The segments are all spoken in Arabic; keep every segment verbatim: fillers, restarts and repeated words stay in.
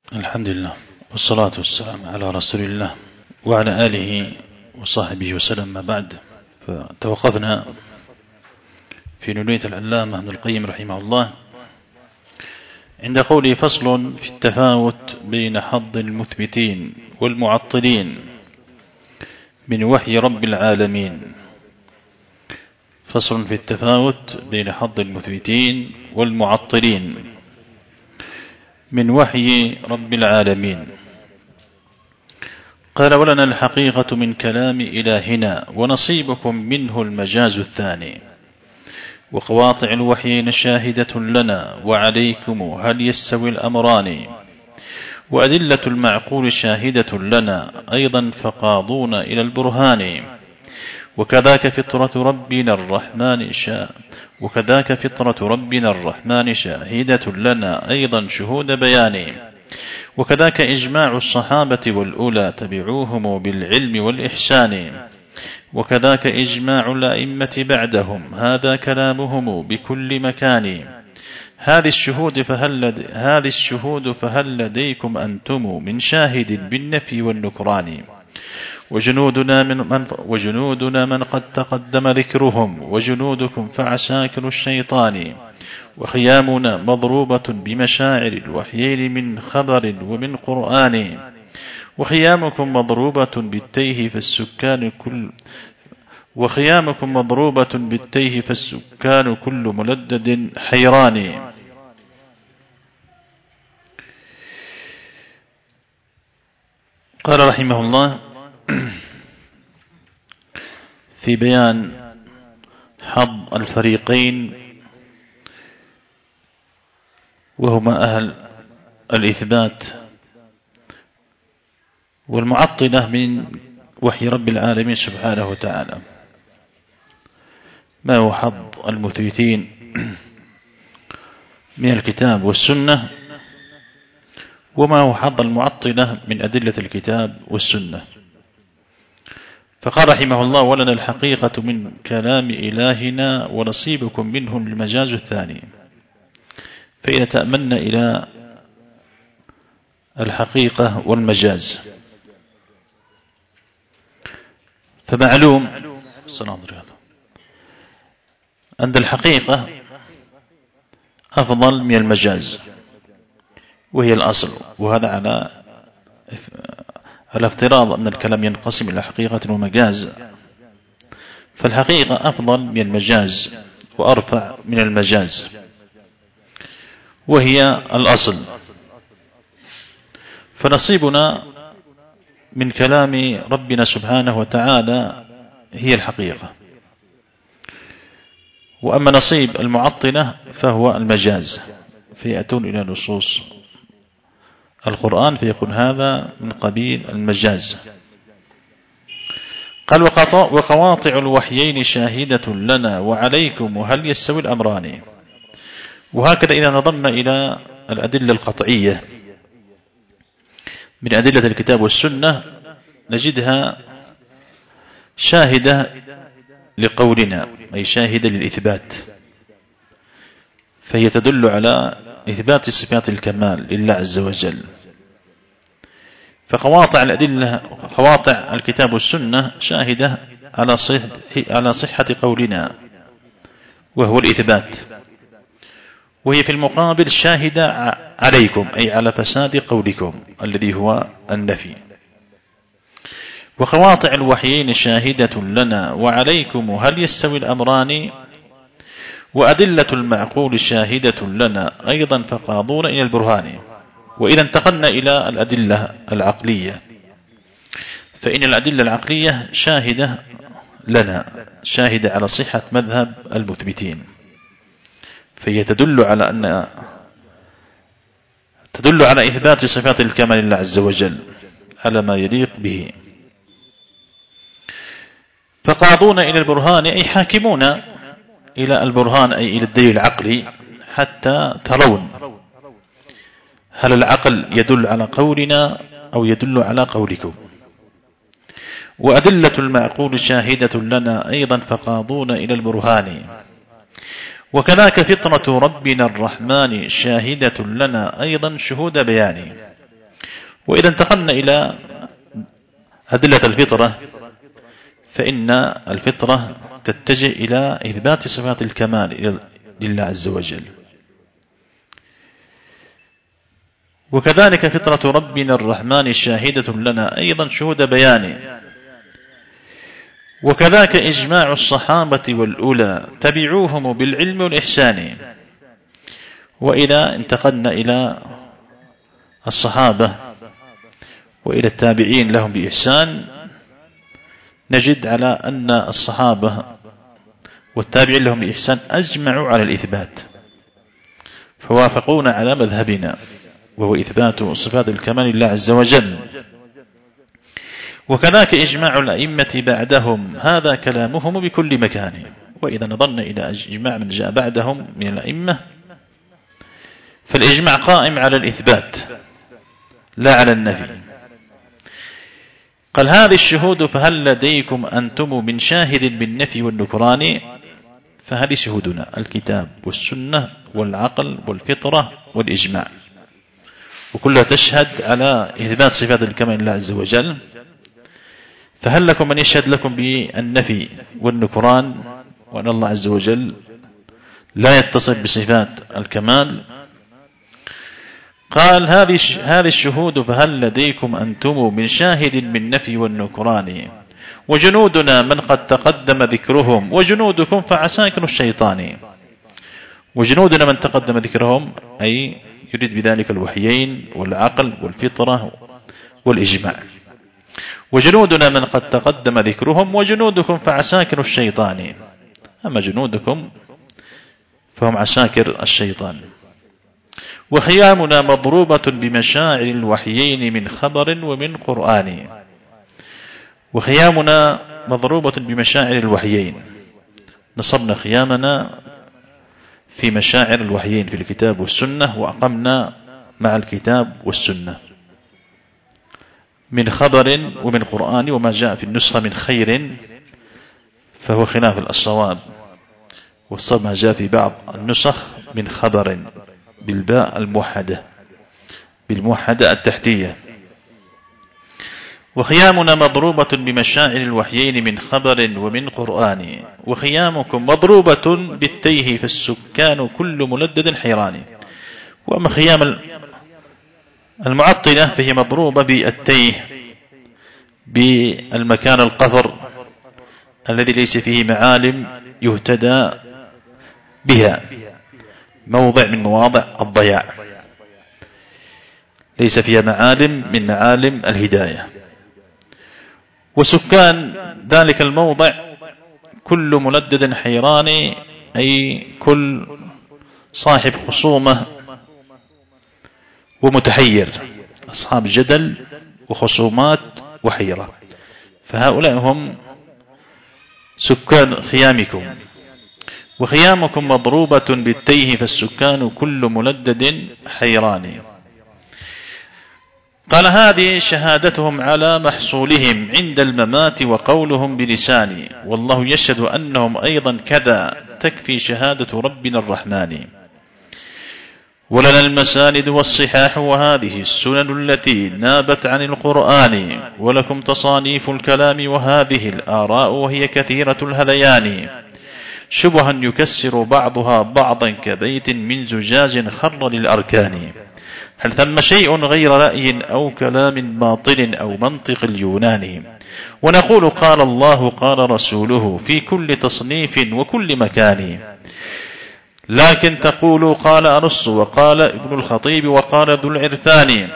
الحمد لله والصلاة والسلام على رسول الله وعلى آله وصحبه وسلم. ما بعد، فتوقفنا في نونية العلامة ابن القيم رحمه الله عند قوله: فصل في التفاوت بين حظ المثبتين والمعطلين من وحي رب العالمين. فصل في التفاوت بين حظ المثبتين والمعطلين من وحي رب العالمين. قال: ولنا الحقيقة من كلام إلهنا ونصيبكم منه المجاز الثاني، وقواطع الوحيين شاهدة لنا وعليكم هل يستوي الأمران، وأدلة المعقول شاهدة لنا أيضا فقاضون إلى البرهان، وكذاك فطرة ربنا الرحمن شاء وكذاك فطرة ربنا الرحمن شاهدة لنا أيضا شهود بيان، وكذاك إجماع الصحابة والأولى تبعوهم بالعلم والإحسان، وكذاك إجماع الأئمة بعدهم هذا كلامهم بكل مكان. هذه الشهود فهل لدي هذه الشهود فهل لديكم أنتم من شاهد بالنفي والنكران، وجنودنا من, من وجنودنا من قد تقدم ذكرهم، وجنودكم فعساكر الشيطان، وخيامنا مضروبة بمشاعر الوحيين من خبر ومن قرآن، وخيامكم مضروبة بالتيه فالسكان كل وخيامكم مضروبة بالتيه فالسكان كل ملدد حيران. قال رحمه الله في بيان حظ الفريقين، وهما أهل الإثبات والمعطلة من وحي رب العالمين سبحانه وتعالى. ما هو حظ المثبتين من الكتاب والسنة، وما هو حظ المعطلة من أدلة الكتاب والسنة. فقال رحمه الله: ولنا الحقيقة من كلام إلهنا ونصيبكم منه المجاز الثاني. فإذا تأملنا إلى الحقيقة والمجاز فمعلوم أن الحقيقة أفضل من المجاز، وهي الأصل، وهذا على على افتراض أن الكلام ينقسم إلى حقيقة ومجاز. فالحقيقة أفضل من المجاز وأرفع من المجاز، وهي الأصل. فنصيبنا من كلام ربنا سبحانه وتعالى هي الحقيقة، وأما نصيب المعطلة فهو المجاز، فيأتون إلى نصوص القرآن فيكون هذا من قبيل المجاز. قال: وقواطع الوحيين شاهدة لنا وعليكم وهل يستوي الأمران. وهكذا إذا نظرنا إلى الأدلة القطعية من أدلة الكتاب والسنة نجدها شاهدة لقولنا، أي شاهدة للإثبات، فهي تدل على إثبات صفات الكمال لله عز وجل. فقواطع الأدلة قواطع الكتاب والسنة شاهدة على صحة على صحة قولنا وهو الإثبات، وهي في المقابل شاهدة عليكم، أي على فساد قولكم الذي هو النفي. وقواطع الوحيين شاهدة لنا وعليكم هل يستوي الأمران، وأدلة المعقول شاهدة لنا أيضا فقاضون إلى البرهان. وإذا انتقلنا إلى الأدلة العقلية، فإن الأدلة العقلية شاهدة لنا، شاهدة على صحة مذهب المثبتين، فهي تدل على أن تدل على إثبات صفات الكمال لله عز وجل على ما يليق به. فقاضون إلى البرهان أي حاكمون إلى البرهان، أي إلى الدليل العقلي، حتى ترون هل العقل يدل على قولنا أو يدل على قولكم. وأدلة المعقول شاهدة لنا أيضا فقاضون إلى البرهان، وكذاك فطرة ربنا الرحمن شاهدة لنا أيضا شهود بيان. وإذا انتقلنا إلى أدلة الفطرة، فإن الفطرة تتجه إلى إثبات صفات الكمال لله عز وجل. وكذلك فطرة ربنا الرحمن شاهدة لنا أيضا شهود بيان. وكذاك إجماع الصحابة والأولى تبعوهم بالعلم والإحسان. وإذا انتقلنا إلى الصحابة وإلى التابعين لهم بإحسان، نجد على أن الصحابة والتابعين لهم بإحسان أجمعوا على الإثبات، فوافقونا على مذهبنا وهو إثبات صفات الكمال لله عز وجل. وكذلك إجماع الأئمة بعدهم، هذا كلامهم بكل مكان. وإذا نظرنا إلى إجماع من جاء بعدهم من الأئمة، فالإجماع قائم على الإثبات لا على النفي. قال هذه الشهود فهل لديكم أنتم من شاهد بالنفي والنكران؟ فهذه شهودنا الكتاب والسنة والعقل والفطرة والإجماع، وكلها تشهد على إثبات صفات الكمال لله عز وجل. فهل لكم من يشهد لكم بالنفي والنكران وأن الله عز وجل لا يتصف بصفات الكمال؟ قال هذه هذه الشهود فهل لديكم أنتم من شاهد بالنفي والنكران، وجنودنا من قد تقدم ذكرهم، وجنودكم فعساكر الشيطان. وجنودنا من تقدم ذكرهم أي يريد بذلك الوحيين والعقل والفطرة والإجماع. وجنودنا من قد تقدم ذكرهم، وجنودكم فعساكر الشيطان. أما جنودكم فهم عساكر الشيطان. وخيامنا مضروبة بمشاعر الوحيين من خبر ومن قرآن. وخيامنا مضروبة بمشاعر الوحيين، نصبنا خيامنا في مشاعر الوحيين في الكتاب والسنة، وأقمنا مع الكتاب والسنة من خبر ومن قرآن. وما جاء في النسخة من خير فهو خلاف الصواب، والصواب ما جاء في بعض النسخ من خبر بالباء الموحدة بالموحدة التحتية. وخيامنا مضروبة بمشاعر الوحيين من خبر ومن قرآن. وخيامكم مضروبة بالتيه فالسكان كل ملدد حيران. وأما خيام المعطلة فهي مضروبة بالتيه بالمكان القذر الذي ليس فيه معالم يهتدى بها، موضع من مواضع الضياع ليس فيها معالم من معالم الهداية. وسكان ذلك الموضع كل ملدد حيران، أي كل صاحب خصومة ومتحير، أصحاب جدل وخصومات وحيرة، فهؤلاء هم سكان خيامكم. وخيامكم مضروبة بالتيه فالسكان كل ملدد حيران. قال هذه شهادتهم على محصولهم عند الممات وقولهم بلساني، والله يشهد أنهم أيضا كذا تكفي شهادة ربنا الرحمن. ولنا المساند والصحاح وهذه السنن التي نابت عن القرآن، ولكم تصانيف الكلام وهذه الآراء وهي كثيرة الهذيان، شبها يكسر بعضها بعضا كبيت من زجاج خر للأركان. هل ثم شيء غير رأي أو كلام باطل أو منطق اليونان؟ ونقول قال الله قال رسوله في كل تصنيف وكل مكان. لكن تقول قال أرسطو وقال ابن الخطيب وقال ذو العرفان.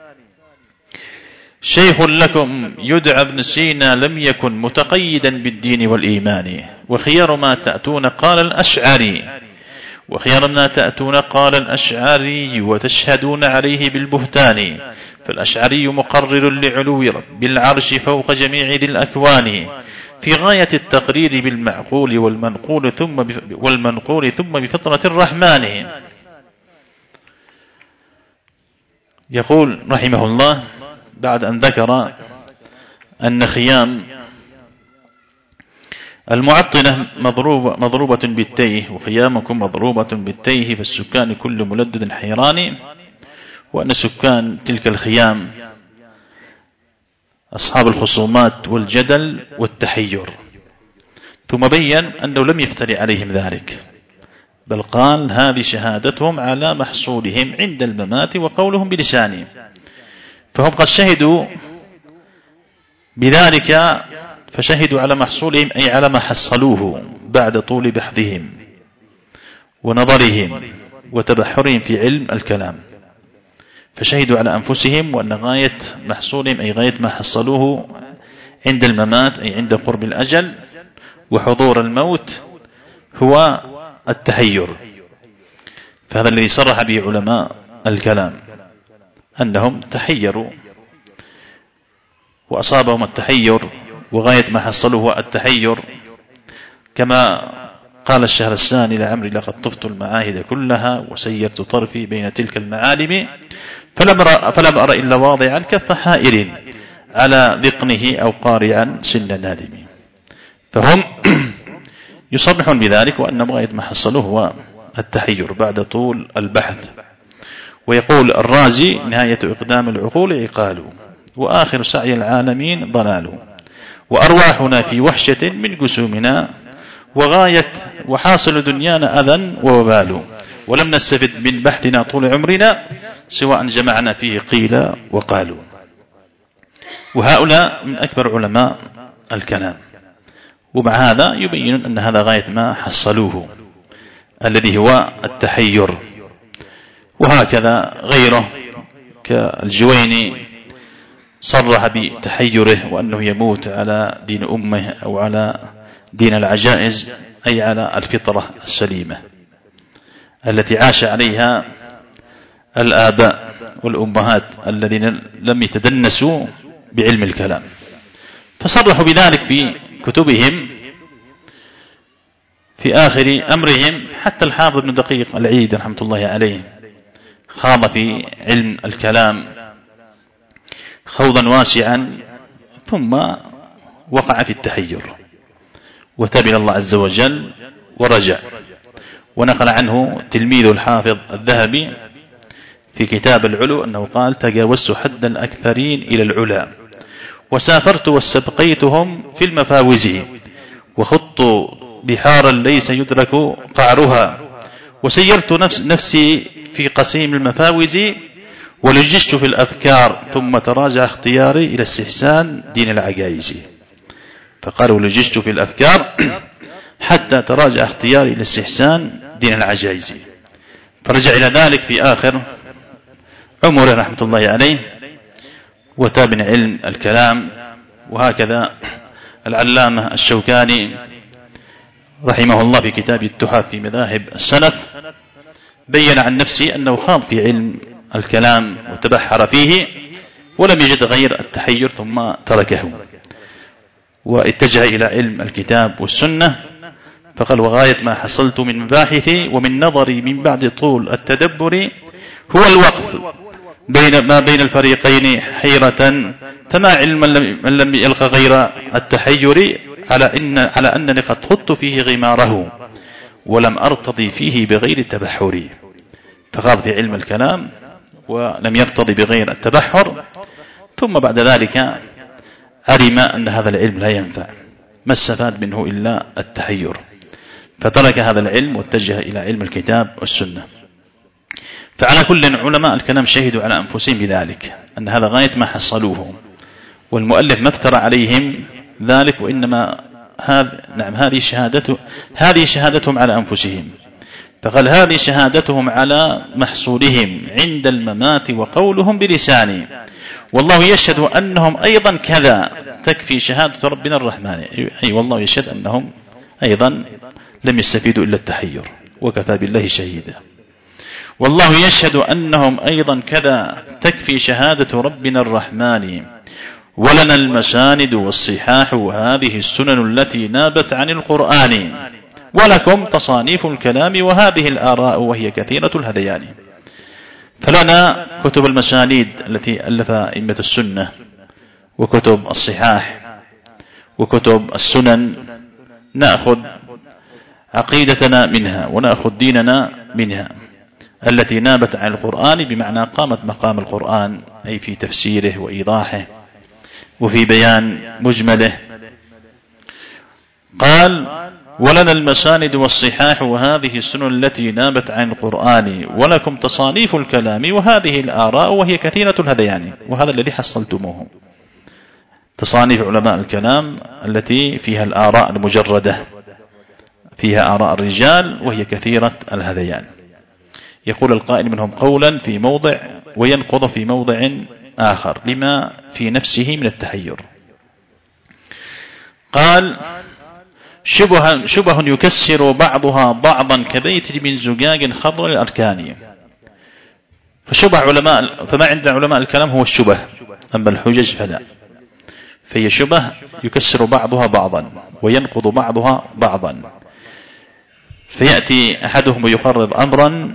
شيخ لكم يدعى ابن سينا لم يكن متقيدا بالدين والإيمان. وخيار ما تأتون قال الأشعري وخيار ما تأتون قال الأشعري وتشهدون عليه بالبهتان. فالأشعري مقرر لعلو رب العرش فوق جميع ذي الأكوان، في غاية التقرير بالمعقول والمنقول ثم والمنقول ثم بفطرة الرحمن. يقول رحمه الله بعد أن ذكر أن خيام المعطلة مضروبة, مضروبة بالتيه، وخيامكم مضروبة بالتيه فالسكان كل ملدد حيران، وأن سكان تلك الخيام أصحاب الخصومات والجدل والتحير، ثم بين أنه لم يفتري عليهم ذلك، بل قال هذه شهادتهم على محصولهم عند الممات وقولهم بلسانهم، فهم قد شهدوا بذلك، فشهدوا على محصولهم أي على ما حصلوه بعد طول بحثهم ونظرهم وتبحرهم في علم الكلام، فشهدوا على أنفسهم وأن غاية محصولهم أي غاية ما حصلوه عند الممات أي عند قرب الأجل وحضور الموت هو التحير. فهذا الذي صرح به علماء الكلام أنهم تحيروا وأصابهم التحير، وغاية ما حصلوه هو التحير، كما قال الشهرستاني لعمري لقد طفت المعاهد كلها وسيرت طرفي بين تلك المعالم فلم أرى, فلم أرى إلا واضعا كف حائر على ذقنه أو قارعا سن نادم. فهم يصرحون بذلك وأن غاية ما حصلوه هو التحير بعد طول البحث. ويقول الرازي نهاية إقدام العقول عقال وآخر سعي العالمين ضلال، وأرواحنا في وحشة من جسومنا وغاية وحاصل دنيانا أذى ووبال، ولم نستفد من بحثنا طول عمرنا سواء جمعنا فيه قيل وقالوا. وهؤلاء من أكبر علماء الكلام، ومع هذا يبين أن هذا غاية ما حصلوه الذي هو التحير. وهكذا غيره كالجويني صرح بتحيره وأنه يموت على دين أمه أو على دين العجائز، أي على الفطرة السليمة التي عاش عليها الآباء والأمهات الذين لم يتدنسوا بعلم الكلام، فصرحوا بذلك في كتبهم في آخر أمرهم. حتى الحافظ ابن دقيق العيد رحمة الله عليه خاض في علم الكلام خوضا واسعا ثم وقع في التحير وتاب إلى الله عز وجل ورجع. ونقل عنه تلميذ الحافظ الذهبي في كتاب العلو أنه قال تجاوزت حد الأكثرين إلى العلا وسافرت واستبقيتهم في المفاوز وخضت بحارا ليس يدرك قعرها وسيرت نفسي في قسيم المفاوز ولججت في الأفكار ثم تراجع اختياري إلى استحسان دين العجائز. فقال ولججت في الأفكار حتى تراجع اختياري إلى استحسان دين العجائز، فرجع إلى ذلك في آخر عمره رحمة الله عليه وتاب من علم الكلام. وهكذا العلامة الشوكاني رحمه الله في كتاب التحف في مذاهب السلف بين عن نفسه أنه خاض في علم الكلام وتبحر فيه ولم يجد غير التحير ثم تركه واتجه إلى علم الكتاب والسنة، فقال وغاية ما حصلت من مباحثي ومن نظري من بعد طول التدبر هو الوقف بين ما بين الفريقين حيرة، فما علم من لم يلقى غير التحير على إن على أنني قد خضت فيه غماره ولم أرتضي فيه بغير التبحر. فخاض في علم الكلام ولم يرتضي بغير التبحر، ثم بعد ذلك علم أن هذا العلم لا ينفع، ما استفاد منه إلا التحير، فترك هذا العلم واتجه إلى علم الكتاب والسنة. فعلى كل علماء الكلام شهدوا على أنفسهم بذلك أن هذا غاية ما حصلوه، والمؤلف ما افترى عليهم ذلك، وإنما هذا نعم هذه شهادته هذه شهادتهم على أنفسهم. فقال هذه شهادتهم على محصولهم عند الممات وقولهم بلسانه والله يشهد أنهم أيضا كذا، تكفي شهادة ربنا الرحمن، أي والله يشهد أنهم أيضا لم يستفيدوا إلا التحير وكفى بالله شهيدا. والله يشهد أنهم أيضا كذا، تكفي شهادة ربنا الرحمن ولنا المساند والصحاح وهذه السنن التي نابت عن القرآن ولكم تصانيف الكلام وهذه الآراء وهي كثيرة الهذيان. فلنا كتب المسانيد التي ألفها أئمة السنة وكتب الصحاح وكتب السنن، نأخذ عقيدتنا منها ونأخذ ديننا منها التي نابت عن القرآن، بمعنى قامت مقام القرآن أي في تفسيره وإيضاحه وفي بيان مجمله. قال: ولنا المساند والصحاح وهذه السنن التي نابت عن القرآن، ولكم تصانيف الكلام وهذه الآراء وهي كثيرة الهذيان. وهذا الذي حصلتموه، تصانيف علماء الكلام التي فيها الآراء المجردة، فيها آراء الرجال وهي كثيرة الهذيان. يقول القائل منهم قولا في موضع وينقض في موضع آخر لما في نفسه من التحير. قال: شبه, شبه يكسر بعضها بعضا كبيت من زجاج خضر الأركان. فشبه علماء فما عند علماء الكلام هو الشبه، أما الحجج فلا، فهي شبه يكسر بعضها بعضا وينقض بعضها بعضا، فيأتي أحدهم يقرر أمرا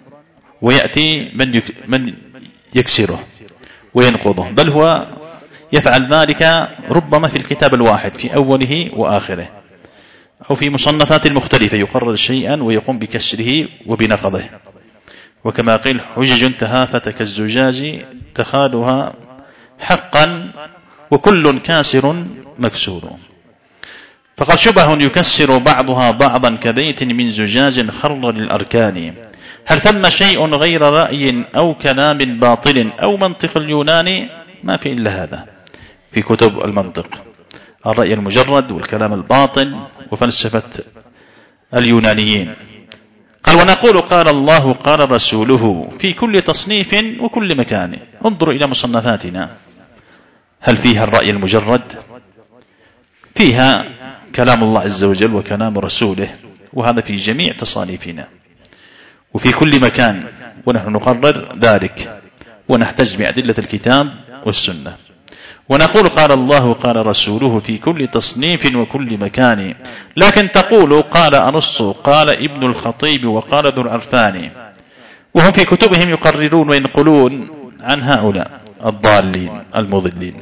ويأتي من من يكسره وينقضه، بل هو يفعل ذلك ربما في الكتاب الواحد في أوله وآخره، أو في مصنفات مختلفة يقرر شيئا ويقوم بكسره وبنقضه. وكما قيل: حجج تهافت كالزجاج تخالها حقا وكل كاسر مكسور. فقد شبه يكسر بعضها بعضا كبيت من زجاج خر للأركان. هل ثم شيء غير رأي أو كلام باطل أو منطق اليوناني؟ ما في إلا هذا في كتب المنطق، الرأي المجرد والكلام الباطل وفلسفة اليونانيين. قال: ونقول قال الله قال رسوله في كل تصنيف وكل مكان. انظروا إلى مصنفاتنا، هل فيها الرأي المجرد؟ فيها كلام الله عز وجل وكلام رسوله، وهذا في جميع تصانيفنا وفي كل مكان، ونحن نقرر ذلك ونحتج بأدلة الكتاب والسنة. ونقول قال الله قال رسوله في كل تصنيف وكل مكان. لكن تقول قال أرسطو قال ابن الخطيب وقال ذو العرفان، وهم في كتبهم يقررون وينقلون عن هؤلاء الضالين المضلين.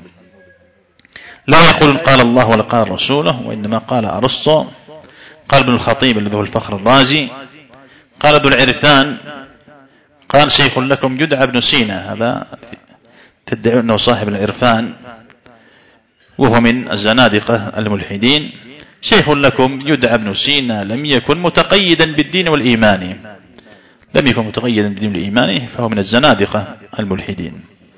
لا يقولون قال الله ولا قال رسوله، وإنما قال أرسطو، قال ابن الخطيب الذي هو الفخر الرازي، قال ذو العرفان، قال شيخ لكم يدعى ابن سينا، هذا تدعي أنه صاحب العرفان وهو من الزنادقة الملحدين. شيخ لكم يدعى ابن سينا لم يكن متقيدا بالدين والإيمان، لم يكن متقيدا بالدين والإيمان، فهو من الزنادقة الملحدين.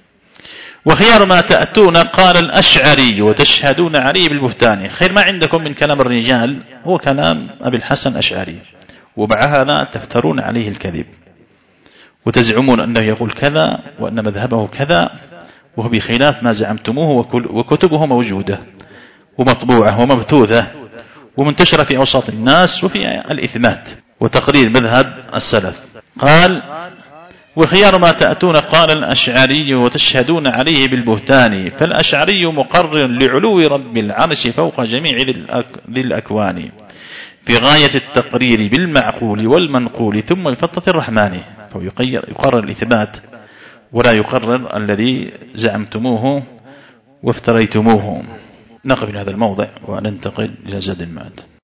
وخيار ما تأتون قال الأشعري وتشهدون عليه بالبهتان. خير ما عندكم من كلام الرجال هو كلام أبي الحسن الأشعري، ومع هذا تفترون عليه الكذب وتزعمون أنه يقول كذا وأن مذهبه كذا، وهو بخلاف ما زعمتموه، وكتبه موجودة ومطبوعة ومبثوثة ومنتشرة في أوساط الناس وفي الإثمات وتقرير مذهب السلف. قال: وخيار ما تأتون قال الأشعري وتشهدون عليه بالبهتان. فالأشعري مقرر لعلو رب العرش فوق جميع ذي الأكوان، في غاية التقرير بالمعقول والمنقول ثم الفطة الرحمن. فهو يقرر الإثبات ولا يقرر الذي زعمتموه وافتريتموه. نقف في هذا الموضع وننتقل إلى زاد المعاد.